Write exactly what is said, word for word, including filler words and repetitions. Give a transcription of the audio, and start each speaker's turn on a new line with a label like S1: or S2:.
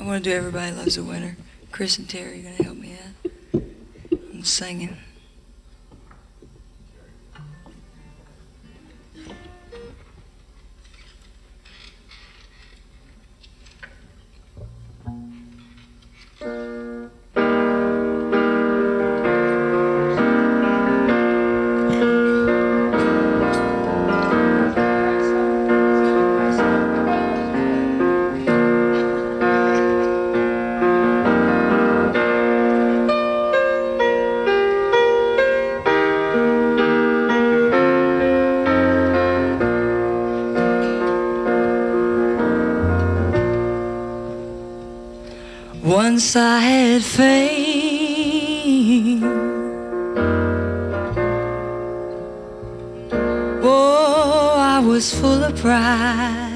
S1: I want to do Everybody Loves the Winter. Chris and Terry are going to help me out. I'm singing. Once I had fame, oh, I was full of pride.